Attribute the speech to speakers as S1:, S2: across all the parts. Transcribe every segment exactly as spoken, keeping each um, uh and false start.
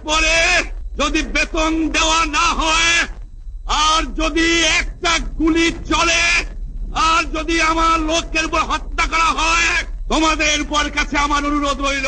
S1: এরপরে যদি বেতন দেওয়া না হয় আর যদি একটা গুলি চলে আর যদি আমার লোকের উপর হত্যা করা হয় তোমাদের উপর কাছে আমার অনুরোধ রইল।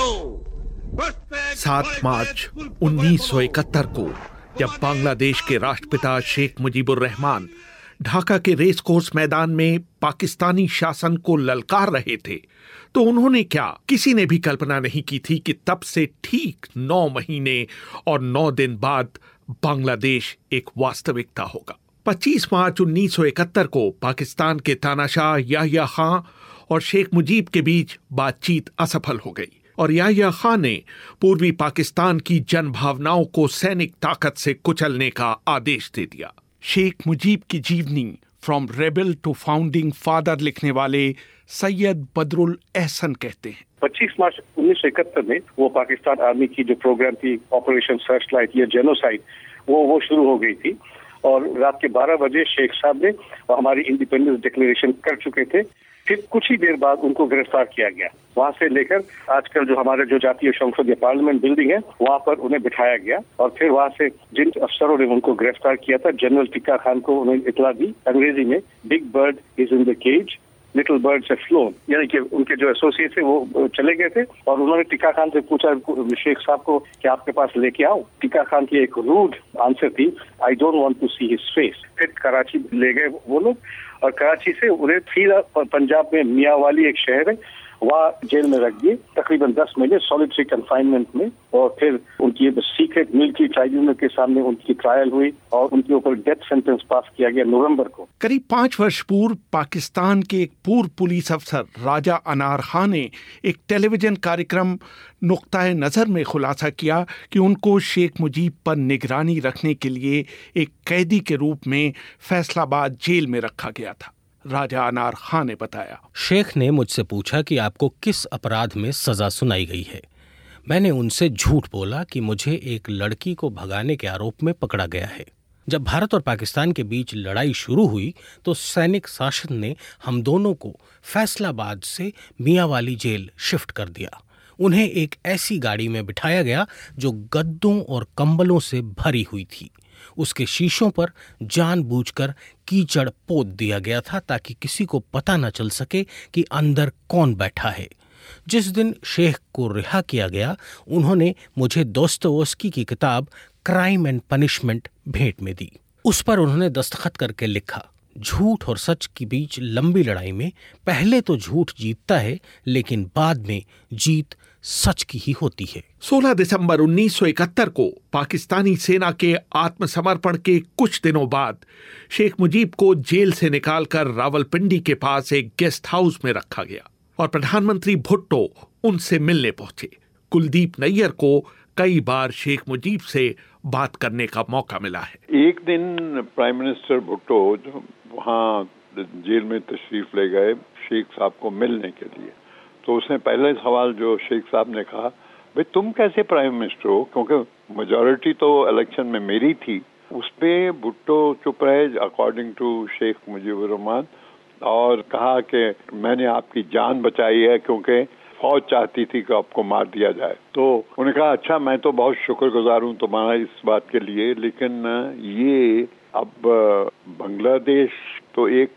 S2: सात मार्च उन्नीस सौ इकहत्तर को जब बांग्लादेश के राष्ट्रपिता शेख मुजीबुर रहमान ढाका के रेस कोर्स मैदान में पाकिस्तानी शासन को ललकार रहे थे तो उन्होंने क्या किसी ने भी कल्पना नहीं की थी कि तब से ठीक नौ महीने और नौ दिन बाद बांग्लादेश एक वास्तविकता होगा। पच्चीस मार्च उन्नीस सौ इकहत्तर को पाकिस्तान के तानाशाह याह्या खां और शेख मुजीब के बीच बातचीत असफल हो गई और याह्या खां ने पूर्वी पाकिस्तान की जनभावनाओं को सैनिक ताकत से कुचलने का आदेश दे दिया। शेख मुजीब की जीवनी from rebel to founding father लिखने वाले सैयद बदरुल एहसन कहते हैं,
S3: पच्चीस मार्च उन्नीस सौ इकहत्तर में वो पाकिस्तान आर्मी की जो प्रोग्राम थी ऑपरेशन सर्च लाइट या जेनोसाइड वो वो शुरू हो गई थी और रात के बारह बजे शेख साहब ने हमारी इंडिपेंडेंस डिक्लेरेशन कर चुके थे। फिर कुछ ही देर बाद उनको गिरफ्तार किया गया। वहां से लेकर आजकल जो हमारे जो जातीय संसद या पार्लियामेंट बिल्डिंग है वहां पर उन्हें बिठाया गया और फिर वहां से जिन अफसरों ने उनको गिरफ्तार किया था जनरल टिक्का खान को उन्होंने इतला दी अंग्रेजी में big bird is in the cage little birds have flown, यानी कि उनके जो एसोसिएट थे वो चले गए थे और उन्होंने टिक्का खान से पूछा शेख साहब को कि आपके पास लेके आओ। टिक्का खान की एक रूड आंसर थी I don't want to see his face. फिर कराची ले गए वो लोग और कराची से उन्हें सीधा पंजाब में मियांवाली एक शहर है वहाँ जेल में रख दिए तकरीबन दस महीने सॉलिटरी कंफाइनमेंट में और फिर उनकी सीक्रेट मिलिट्री ट्राइब्यूनल के सामने उनकी ट्रायल हुई और उनके ऊपर डेथ सेंटेंस पास किया गया नवंबर को।
S2: करीब पांच वर्ष पूर्व पाकिस्तान के एक पूर्व पुलिस अफसर राजा अनार खान ने एक टेलीविजन कार्यक्रम नुक्ताए नजर में खुलासा किया कि उनको शेख मुजीब पर निगरानी रखने के लिए एक कैदी के रूप में फैसलाबाद जेल में रखा गया था। राजा अनार खान ने बताया,
S4: शेख ने मुझसे पूछा कि आपको किस अपराध में सजा सुनाई गई है। मैंने उनसे झूठ बोला कि मुझे एक लड़की को भगाने के आरोप में पकड़ा गया है। जब भारत और पाकिस्तान के बीच लड़ाई शुरू हुई तो सैनिक शासन ने हम दोनों को फैसलाबाद से मियांवाली जेल शिफ्ट कर दिया। उन्हें एक ऐसी गाड़ी में बिठाया गया जो गद्दों और कंबलों से भरी हुई थी। उसके शीशों पर जानबूझकर कीचड़ पोत दिया गया था ताकि किसी को पता न चल सके कि अंदर कौन बैठा है। जिस दिन शेख को रिहा किया गया उन्होंने मुझे दोस्तोवस्की की किताब क्राइम एंड पनिशमेंट भेंट में दी। उस पर उन्होंने दस्तखत करके लिखा, झूठ और सच के बीच लंबी लड़ाई में पहले तो झूठ जीतता है लेकिन बाद में जीत सच की ही होती है।
S2: सोलह दिसंबर उन्नीस सौ इकहत्तर को पाकिस्तानी सेना के आत्मसमर्पण के कुछ दिनों बाद शेख मुजीब को जेल से निकालकर रावलपिंडी के पास एक गेस्ट हाउस में रखा गया और प्रधानमंत्री भुट्टो उनसे मिलने पहुंचे। कुलदीप नैयर को कई बार शेख मुजीब से बात करने का मौका मिला है।
S5: एक दिन प्राइम मिनिस्टर भुट्टो वहाँ जेल में तशरीफ ले गए शेख साहब को मिलने के लिए, तो उसने पहले सवाल जो शेख साहब ने कहा, भाई तुम कैसे प्राइम मिनिस्टर हो, क्योंकि मेजॉरिटी तो इलेक्शन में मेरी थी। उस पे भुट्टो चुप रहे अकॉर्डिंग टू शेख मुजीबुर रहमान और कहा कि मैंने आपकी जान बचाई है क्योंकि फौज चाहती थी कि आपको मार दिया जाए। तो उन्होंने कहा अच्छा मैं तो बहुत शुक्रगुजार हूँ तुम्हारा इस बात के लिए, लेकिन ये अब बांग्लादेश तो एक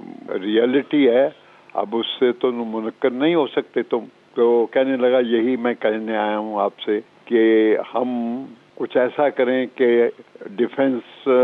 S5: रियलिटी है, अब उससे तो मुनक्कर नहीं हो सकते तुम। तो कहने लगा यही मैं कहने आया हूँ आपसे कि हम कुछ ऐसा करें कि डिफेंस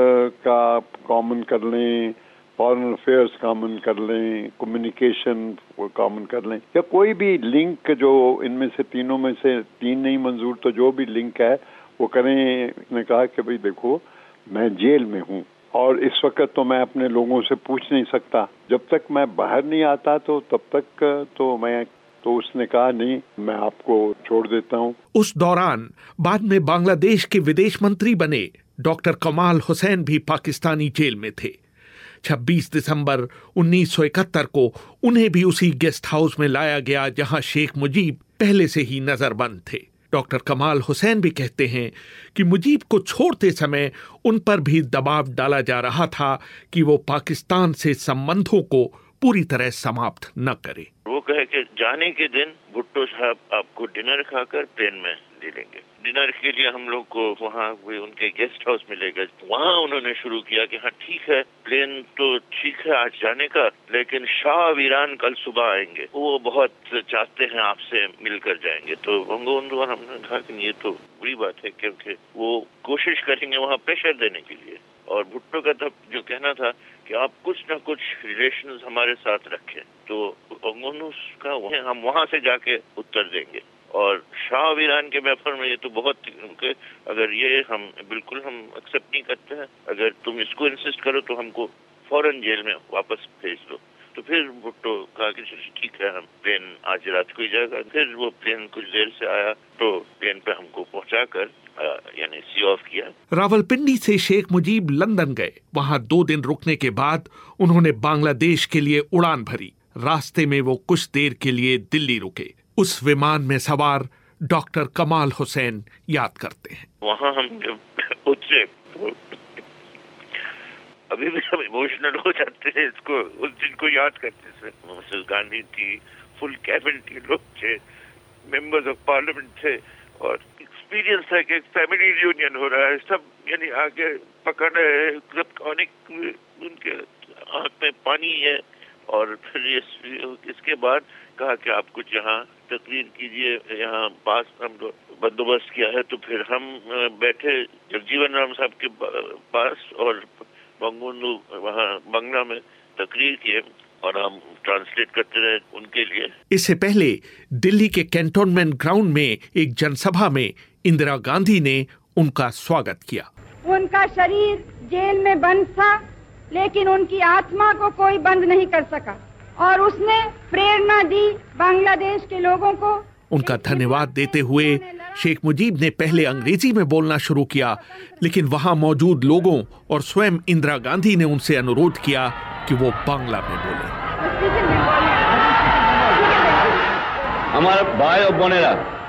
S5: का कॉमन कर लें, फॉरेन अफेयर्स कॉमन कर लें, कम्युनिकेशन कॉमन कर लें, या कोई भी लिंक जो इनमें से तीनों में से तीन नहीं मंजूर तो जो भी लिंक है वो करें। ने कहा कि भाई देखो मैं जेल में हूँ और इस वक्त तो मैं अपने लोगों से पूछ नहीं सकता, जब तक मैं बाहर नहीं आता तो तब तक तो मैं तो उसने कहा नहीं मैं आपको छोड़ देता हूँ।
S2: उस दौरान बाद में बांग्लादेश के विदेश मंत्री बने डॉक्टर कमाल हुसैन भी पाकिस्तानी जेल में थे। छब्बीस दिसंबर उन्नीस सौ इकहत्तर को उन्हें भी उसी गेस्ट हाउस में लाया गया जहां शेख मुजीब पहले से ही नजरबंद थे। डॉक्टर कमाल हुसैन भी कहते हैं कि मुजीब को छोड़ते समय उन पर भी दबाव डाला जा रहा था कि वो पाकिस्तान से संबंधों को पूरी तरह समाप्त न करे।
S6: वो कहे कि जाने के दिन भुट्टो साहब आपको डिनर खाकर प्लेन में दे लेंगे। डिनर के लिए हम लोग को वहाँ उनके गेस्ट हाउस मिलेगा। वहाँ उन्होंने शुरू किया कि हाँ ठीक है, प्लेन तो ठीक है आज जाने का, लेकिन शाह ऑफ ईरान कल सुबह आएंगे, वो बहुत चाहते हैं आपसे मिलकर जाएंगे। तो बंगबंधु और हमने कहा कि ये तो बुरी बात है, क्योंकि वो कोशिश करेंगे वहाँ प्रेशर देने के लिए। और भुट्टो का तब जो कहना था कि आप कुछ ना कुछ रिलेशंस हमारे साथ रखें, तो बंगबंधु का हम वहाँ से जाके उत्तर देंगे। और शाह ऑफ ईरान के व्यापार में ये तो बहुत, अगर ये हम बिल्कुल हम एक्सेप्ट नहीं करते हैं, अगर तुम इसको इंसिस्ट करो तो हमको फौरन जेल में वापस भेज दो। तो फिर भुट्टो कहा कि ठीक है, हम प्लेन आज रात को ही जाएगा। फिर वो प्लेन कुछ देर से आया तो प्लेन पे हमको पहुंचाकर यानी सी ऑफ किया।
S2: रावलपिंडी से शेख मुजीब लंदन गए। वहां दो दिन रुकने के बाद उन्होंने बांग्लादेश के लिए उड़ान भरी। रास्ते में वो कुछ देर के लिए दिल्ली रुके। उस विमान में सवार डॉक्टर कमाल हुसैन याद करते हैं।
S6: वहाँ हम जब उतरे तो अभी भी हम इमोशनल हो जाते हैं इसको, उस दिन को याद करते थे। मिसेस गांधी थी, फुल कैबिनेट के लोग थे, मेंबर्स ऑफ पार्लियामेंट थे, और एक्सपीरियंस है कि फैमिली रियूनियन हो रहा है। सब यानी आगे पकड़ रहे हैं, सब अनेक उनके आँख में पानी है। और फिर इसके बाद कहा कि आप कुछ यहाँ तकरीर कीजिए, यहाँ पास हम बंदोबस्त किया है। तो फिर हम बैठे जगजीवन राम साहब के पास और बंगबंधु वहाँ बंगला में तकरीर किए और हम ट्रांसलेट करते रहे उनके लिए।
S2: इससे पहले दिल्ली के कैंटोनमेंट ग्राउंड में एक जनसभा में इंदिरा गांधी ने उनका स्वागत किया।
S7: उनका शरीर जेल में बंद था, लेकिन उनकी आत्मा को कोई बंद नहीं कर सका और उसने प्रेरणा दी बांग्लादेश के लोगों को।
S2: उनका धन्यवाद देते हुए शेख मुजीब ने पहले अंग्रेजी में बोलना शुरू किया, लेकिन वहां मौजूद लोगों और स्वयं इंदिरा गांधी ने उनसे अनुरोध किया कि वो बांग्ला में बोले।
S8: हमारे भाई और बोनेरा,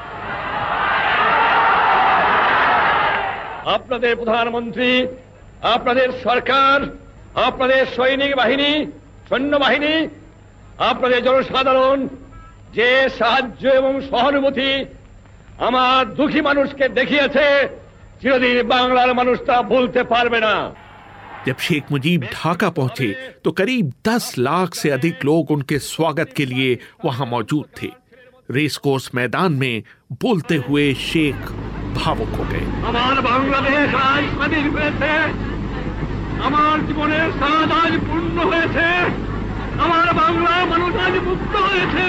S8: আপনাদের প্রধানমন্ত্রী, আপনাদের সরকার, আপনাদের সৈনিক বাহিনী, সৈন্যবাহিনী, আপনাদের জনসাধারণ যে সাহায্য এবং সহানুভূতি আমার দুঃখী মানুষকে দেখিয়েছে, চিরদিন বাংলার মানুষ তা ভুলতে পারবে না।
S2: जब शेख मुजीब ढाका पहुंचे तो करीब दस लाख से अधिक लोग उनके स्वागत के लिए वहां मौजूद थे। रेस कोर्स मैदान में बोलते हुए शेख भावुक हो गए।
S8: हमारा बांग्लादेश आज स्वाधीन हुए थे, हमारे जीवने साथ आज पूर्ण हुए थे, हमारा बांग्ला मनुष्य आज मुक्त हुए थे।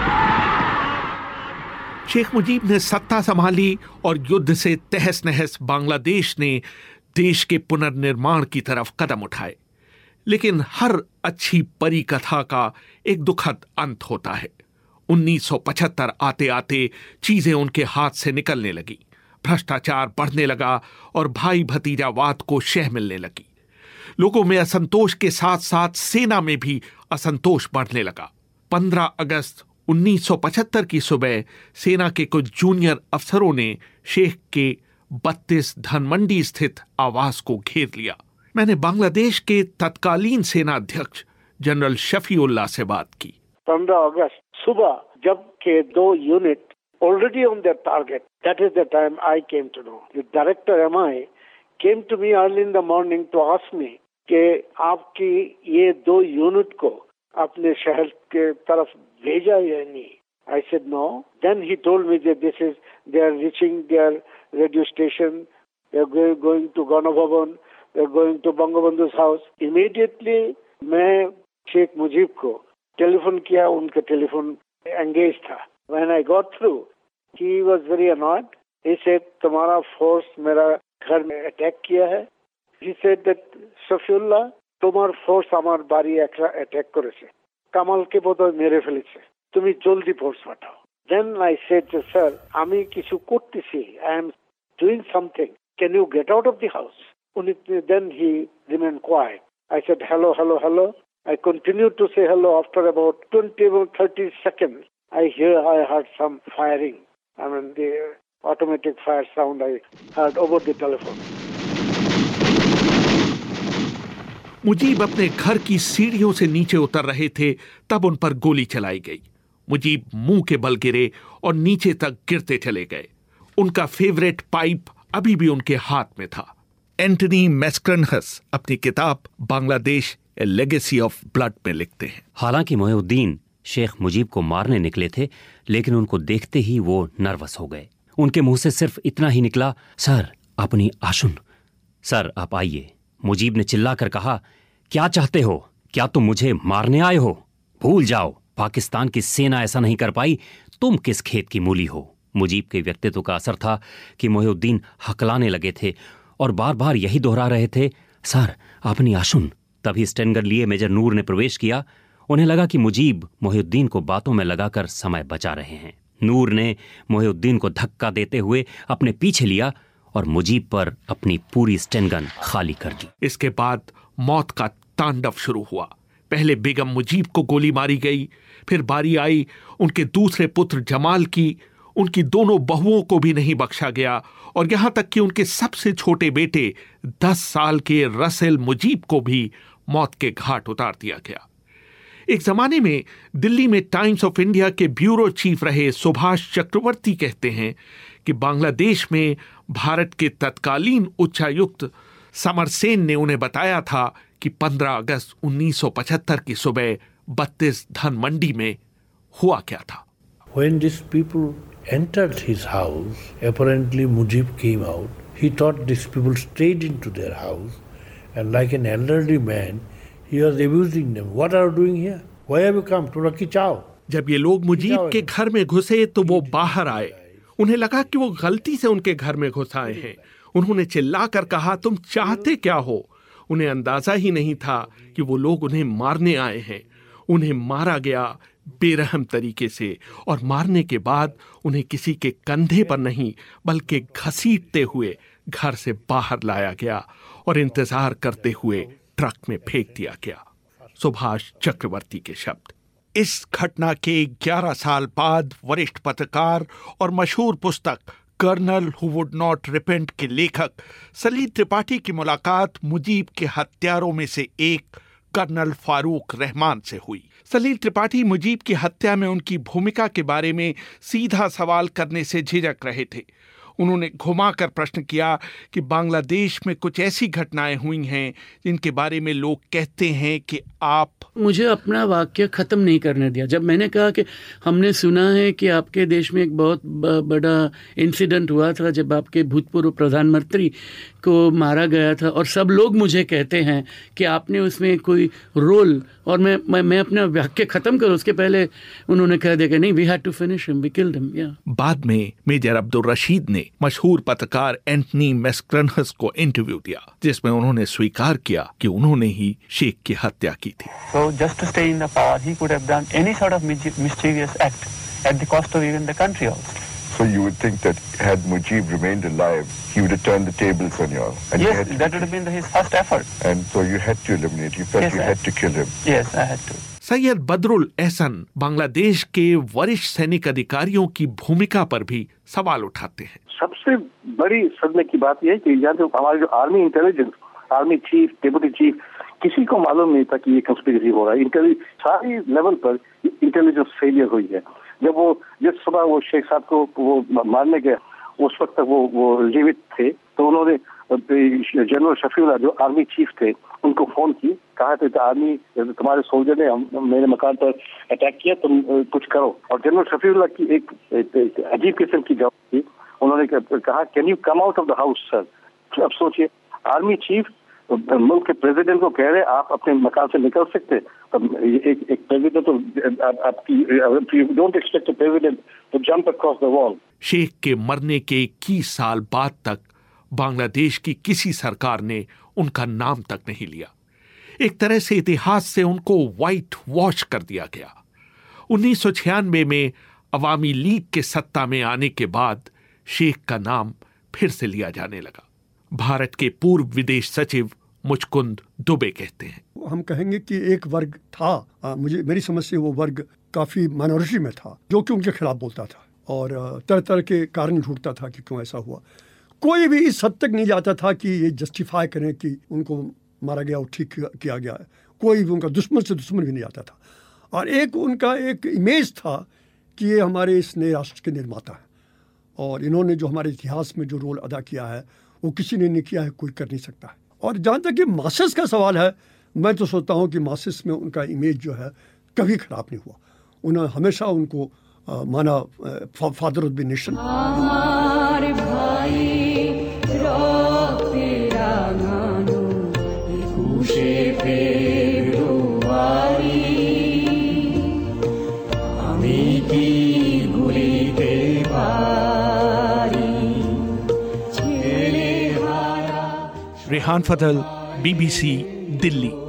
S2: शेख मुजीब ने सत्ता संभाली और युद्ध से तहस नहस बांग्लादेश ने देश के पुनर्निर्माण की तरफ कदम उठाए। लेकिन हर अच्छी परी कथा का एक दुखद अंत होता है। उन्नीस सौ पचहत्तर आते आते चीजें उनके हाथ से निकलने लगी। भ्रष्टाचार बढ़ने लगा और भाई भतीजावाद को शह मिलने लगी। लोगों में असंतोष के साथ साथ सेना में भी असंतोष बढ़ने लगा। पंद्रह अगस्त उन्नीस सौ पचहत्तर की सुबह सेना के कुछ जूनियर अफसरों ने शेख के बत्तीस धनमंडी स्थित आवास को घेर लिया। मैंने बांग्लादेश के तत्कालीन सेना अध्यक्ष जनरल शफीउल्लाह से बात की।
S9: पंद्रह अगस्त सुबह जब के दो unit already on their target, that is the time I came to know. The director M I came to me early in the morning to ask me कि आपकी ये दो यूनिट को अपने शहर के तरफ भेजा या नहीं। I said no. Then he told me that this is they are reaching their radio station. They are going, going to Ganabhavan. They are going to Bangabandhu's house. Immediately मैं शेख मुजीब को टेलीफोन किया, उनका टेलीफोन एंगेज था। When I got through, he was very annoyed. He said, तुम्हारा force मेरा घर में attack किया है। He said that Safiullah, তোমার ফোর্স আমার বাড়ি একটা অ্যাটাক করেছে, কামালকে বোধহয় মেরে ফেলেছে, তুমি জলদি ফোর্স পাঠাও। Then I said, sir, আমি কিছু করতেছি, I am doing something. Can you get out of the house? Then he remained quiet. I said, hello, hello, hello. I continued to say hello. After about twenty or thirty seconds, I hear I heard some firing. I mean, the automatic fire sound I heard over the telephone.
S2: Mujib अपने घर की सीढ़ियों से नीचे उतर रहे थे, तब उन पर गोली चलाई गई। मुजीब मुंह के बल गिरे और नीचे तक गिरते चले गए। उनका फेवरेट पाइप अभी भी उनके हाथ में था। एंटनी मैस्क्रनहस अपनी किताब Bangladesh a legacy of blood में लिखते हैं,
S10: हालांकि मोहिउद्दीन शेख मुजीब को मारने निकले थे, लेकिन उनको देखते ही वो नर्वस हो गए। उनके मुंह से सिर्फ इतना ही निकला, सर अपनी आशुन। सर आप आइए। मुजीब ने चिल्लाकर कहा, क्या चाहते हो? क्या तुम मुझे मारने आए हो? भूल जाओ, पाकिस्तान की सेना ऐसा नहीं कर पाई, तुम किस खेत की मूली हो? मुजीब के व्यक्तित्व का असर था कि मोहिउद्दीन हकलाने लगे थे और बार बार यही दोहरा रहे थे, सर अपनी आशुन। तभी स्टेनगन लिए मेजर नूर ने प्रवेश किया। उन्हें लगा कि मुजीब मोहिउद्दीन को बातों में लगाकर समय बचा रहे हैं। नूर ने मोहिउद्दीन को धक्का देते हुए अपने पीछे लिया और मुजीब पर अपनी पूरी स्टेनगन खाली कर दी।
S2: इसके बाद मौत का तांडव शुरू हुआ। पहले बेगम मुजीब को गोली मारी गई, फिर बारी आई उनके दूसरे पुत्र जमाल की। उनकी दोनों बहुओं को भी नहीं बख्शा गया और यहां तक कि उनके सबसे छोटे बेटे दस साल के रसेल मुजीब को भी मौत के घाट उतार दिया गया। एक जमाने में दिल्ली में टाइम्स ऑफ इंडिया के ब्यूरो चीफ रहे सुभाष चक्रवर्ती कहते हैं कि बांग्लादेश में भारत के तत्कालीन उच्चायुक्त समर सेन ने उन्हें बताया था कि पंद्रह अगस्त उन्नीस सौ पचहत्तर की सुबह बत्तीस धन मंडी में हुआ क्या था।
S11: When these people entered his house, apparently Mujib came out. He thought these people stayed into their house, and like an elderly man, he was abusing them. What are you doing here? Why have you come? To Lucky Chow.
S2: जब ये लोग मुजीब के घर में घुसे तो वो बाहर आए। उन्हें लगा कि वो गलती से उनके घर में घुस आए हैं। उन्होंने चिल्लाकर कहा, तुम चाहते क्या हो? उन्हें अंदाजा ही नहीं था कि वो लोग उन्हें मारने आए हैं। उन्हें मारा गया बेरहम तरीके से और मारने के बाद उन्हें किसी के कंधे पर नहीं बल्कि घसीटते हुए घर से बाहर लाया गया और इंतजार करते हुए ट्रक में फेंक दिया गया। सुभाष चक्रवर्ती के शब्द। इस घटना के ग्यारह साल बाद वरिष्ठ पत्रकार और मशहूर पुस्तक colonel who would not repent के लेखक सलील त्रिपाठी की मुलाकात मुजीब के हत्यारों में से एक कर्नल फारूक रहमान से हुई। सलील त्रिपाठी मुजीब की हत्या में उनकी भूमिका के बारे में सीधा सवाल करने से झिझक रहे थे। उन्होंने घुमाकर प्रश्न किया कि बांग्लादेश में कुछ ऐसी घटनाएं हुई हैं जिनके बारे में लोग कहते हैं कि आप।
S12: मुझे अपना वाक्य ख़त्म नहीं करने दिया। जब मैंने कहा कि हमने सुना है कि आपके देश में एक बहुत बड़ा इंसिडेंट हुआ था जब आपके भूतपूर्व प्रधानमंत्री को मारा गया था और सब लोग मुझे कहते हैं कि आपने उसमें कोई रोल, और मैं मैं, मैं अपना वाक्य ख़त्म करूं उसके पहले उन्होंने कह दिया कि नहीं, we had to finish him, we killed him. या
S2: बाद में मेजर अब्दुल रशीद ने मशहूर पत्रकार एंटनी मैस्क्रनहस को इंटरव्यू दिया जिसमें उन्होंने स्वीकार किया कि उन्होंने ही शेख की हत्या की थी।
S13: So just to stay in the power, he could have done any sort of mischievous act at the cost of even the country also.
S14: So you would think that had Mujib remained alive, he would have turned the tables on you all. And
S13: yes,
S14: had
S13: that would have been the, his first effort.
S14: And so you had to eliminate. You felt
S13: yes,
S14: you
S13: I,
S14: had to kill him.
S13: Yes, I had to.
S2: Syed Badrul Ehsan Bangladesh के वरिष्ठ सैनिक अधिकारियों की भूमिका पर भी सवाल उठाते हैं।
S3: सबसे बड़ी सदमे की बात यह है कि यहाँ जो हमारे जो army intelligence, army chief, deputy chief, किसी को मालूम नहीं था कि ये कंस्पिरेसी हो रहा है। इंटेलिजेंस सारी लेवल पर इंटेलिजेंस फेलियर हुई है। जब वो जिस सुबह वो शेख साहब को वो मारने गए उस वक्त तक वो वो जीवित थे, तो उन्होंने जनरल शफीउल्लाह जो आर्मी चीफ थे उनको फोन की, कहा था आर्मी तुम्हारे सोल्जर ने मेरे मकान पर अटैक किया, तुम कुछ करो। और जनरल शफीउल्लाह की एक, एक, एक अजीब किस्म की जवाब थी। उन्होंने कहा can you come out of the house sir. अब सोचिए, आर्मी चीफ मुल्क के प्रेसिडेंट को कह रहे आप अपने मकान से निकल सकते। एक एक प्रेसिडेंट तो आपकी don't expect a president to jump across the wall.
S2: Sheikh के मरने के इक्कीस साल बाद तक बांग्लादेश की किसी सरकार ने उनका नाम तक नहीं लिया। एक तरह से इतिहास से उनको व्हाइट वॉश कर दिया गया। उन्नीस सौ छियानवे में अवामी लीग के सत्ता में आने के बाद शेख का नाम फिर से लिया जाने लगा। भारत के पूर्व विदेश सचिव मुचकुंद दुबे कहते हैं,
S15: हम कहेंगे कि एक वर्ग था, आ, मुझे मेरी समझ से वो वर्ग काफी माइनॉरिटी में था जो कि उनके खिलाफ बोलता था और तरह तरह के कारण ढूंढता था कि क्यों ऐसा हुआ। कोई भी इस हद तक नहीं जाता था कि ये जस्टिफाई करें कि उनको मारा गया और ठीक किया गया। कोई भी उनका दुश्मन से दुश्मन भी नहीं आता था। और एक उनका एक इमेज था कि ये हमारे इस नए राष्ट्र के निर्माता हैं और इन्होंने जो हमारे इतिहास में जो रोल अदा किया है वो किसी ने नहीं किया है, कोई कर नहीं सकता है। और जहाँ तक कि मासिस का सवाल है, मैं तो सोचता हूँ कि मासिस में उनका इमेज जो है कभी खराब नहीं हुआ। उन्होंने हमेशा उनको आ, माना father of the nation.
S2: Rehan Fazal, BBC Delhi.